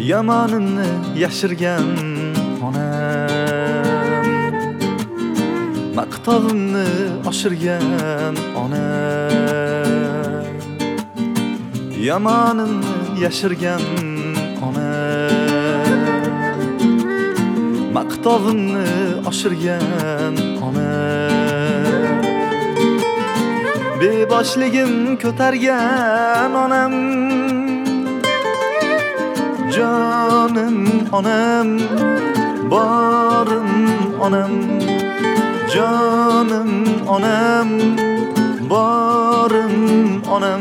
Yamanimni yashirgan onam, maqtovimni oshirgan onam, yamanimni yashirgan onam, maqtovimni oshirgan onam, beboshligim ko'targan onam, jonim onam, borim onam, jonim onam, borim onam.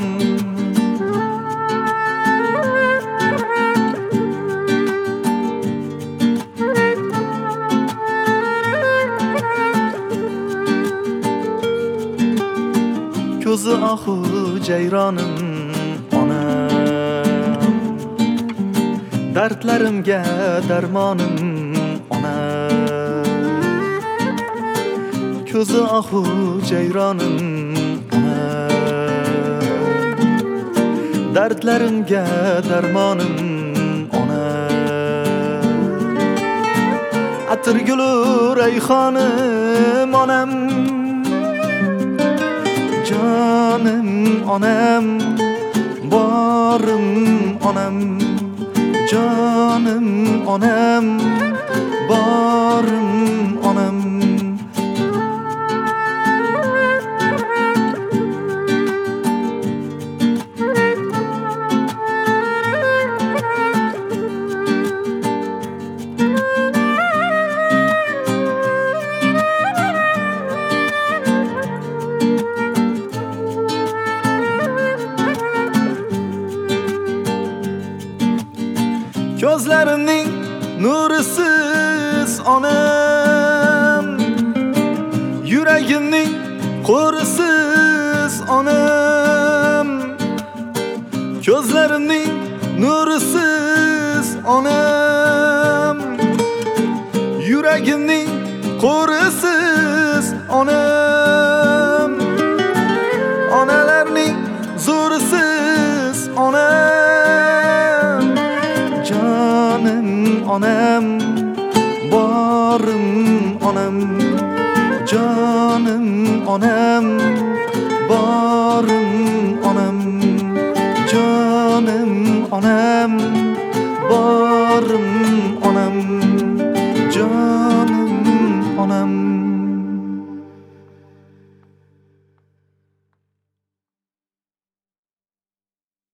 Ko'zi ohu jayronim onam, dardlarimga darmonim onam. Ko'zi ohu jayronim onam, dardlarimga darmonim onam. Atirgulu rayhonim onam, jonim onam, borim onam, jonim onam, borim onam. Gözlerimning nurisiz onam, yuragimning qo'risiz onam. Gözlerimning nurisiz onam, yuragimning qo'risiz onam. Onalarning zo'risiz onam, jonim onam, borim onam, jonim onam, borim onam, jonim onam, borim onam, jonim onam.